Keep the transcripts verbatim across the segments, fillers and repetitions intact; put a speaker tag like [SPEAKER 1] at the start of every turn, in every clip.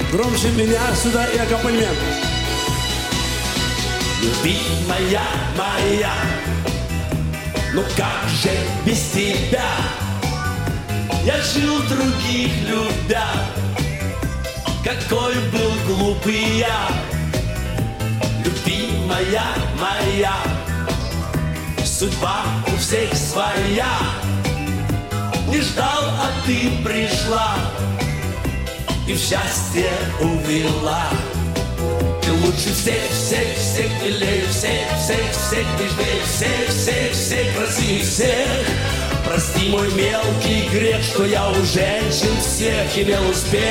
[SPEAKER 1] Громче меня сюда и аккомпанемент.
[SPEAKER 2] Любимая моя, ну как же без тебя? Я жил других любя, какой был глупый я. Любимая моя, судьба у всех своя. Не ждал, а ты пришла и в счастье увела. Ты лучше всех, всех, всех милее, всех, всех, всех нежнее, всех, всех, всех красивее всех. Прости мой мелкий грех, что я у женщин всех имел успех.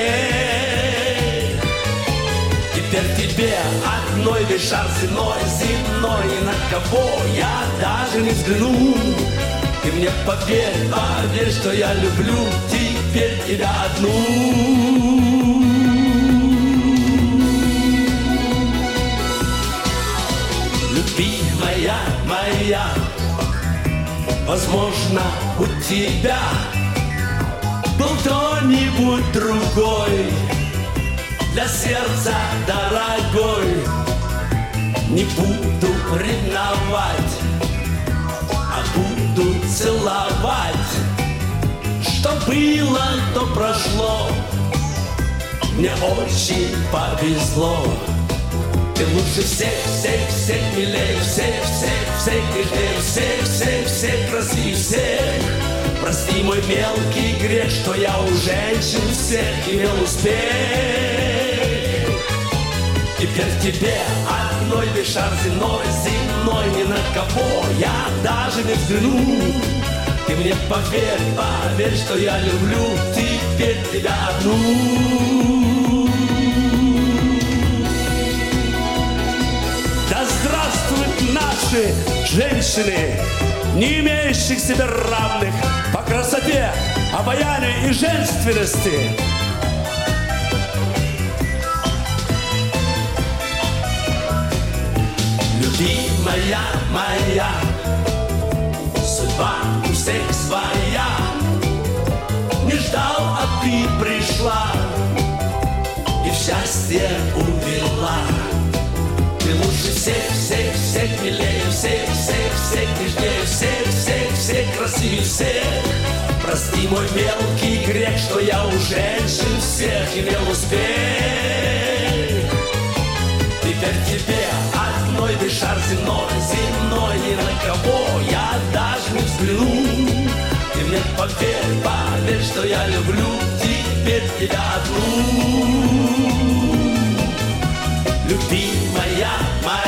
[SPEAKER 2] Теперь тебе одной лишь шар земной, земной, ни на кого я даже не взгляну. Ты мне поверь, поверь, что я люблю теперь тебя одну. Любимая моя, возможно, у тебя был кто-нибудь другой, для сердца дорогой. Не буду ревновать, а буду целовать. Что было, то прошло, мне очень повезло. Ты лучше всех, всех, всех милее, всех, всех, всех нежнее, всех, всех, всех красивее всех. Прости мой мелкий грех, что я у женщин всех имел успех. Теперь тебе одной лишь шар земной, земной, ни на кого я даже не взгляну. Ты мне поверь, поверь, что я люблю теперь тебя одну.
[SPEAKER 1] Да здравствуют наши женщины, не имеющих себе равных по красоте, обаянию и женственности.
[SPEAKER 2] Любимая моя, судьба у всех своя. Не ждал, а ты пришла и в счастье увела. Ты лучше всех, всех, всех милее, всех, всех, всех нежнее, всех, всех, всех красивее всех. Прости мой мелкий грех, что я у женщин всех имел успех. Теперь тебе одной лишь шар земной, земной, ни на кого я даже не взгляну. Ты мне поверь, поверь, что я люблю теперь тебя одну. Любимая моя.